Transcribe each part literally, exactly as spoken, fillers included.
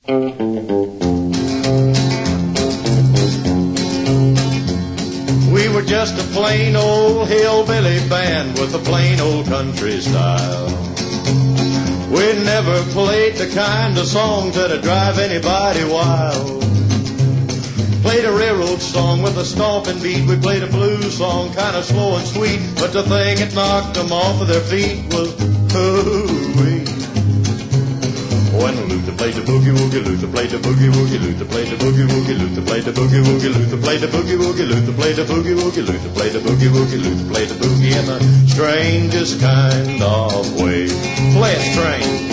We were just a plain old hillbilly band with a plain old country style. We never played the kind of songs that'd drive anybody wild. Played a railroad song with a stomping beat. We played a blues song, kind of slow and sweet. But the thing that knocked them off of their feet was hoo-wee. When Luther played the boogie woogie, Luther played the boogie woogie, Luther played the boogie woogie, Luther played the boogie woogie, Luther played the boogie woogie, Luther played the boogie woogie, Luther played the boogie woogie, Luther played the boogie in the strangest kind of way. Play it strange.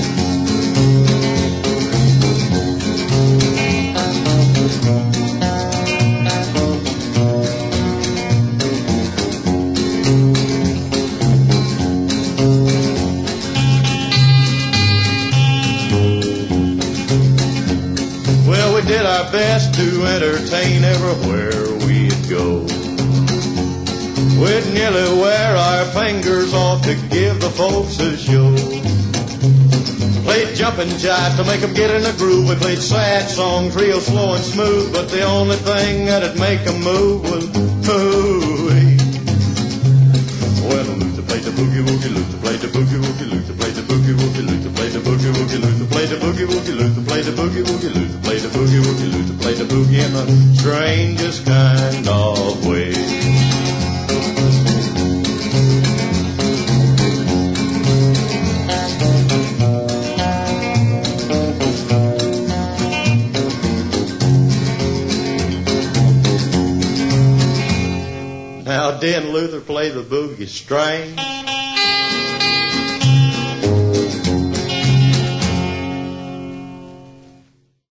Did our best to entertain everywhere we'd go. We'd nearly wear our fingers off to give the folks a show. Played jumping jive to make them get in the groove. We played sad songs real slow and smooth, but the only thing that'd make them move was hooey. Well, Luther played the boogie woogie, Luther played the boogie woogie, Luther played the boogie woogie, Luther played the boogie woogie, Luther played the boogie woogie, Luther played the boogie woogie, Luther played the boogie woogie, Luther played the boogie in the strangest kind of way. Now, didn't Luther play the boogie strange?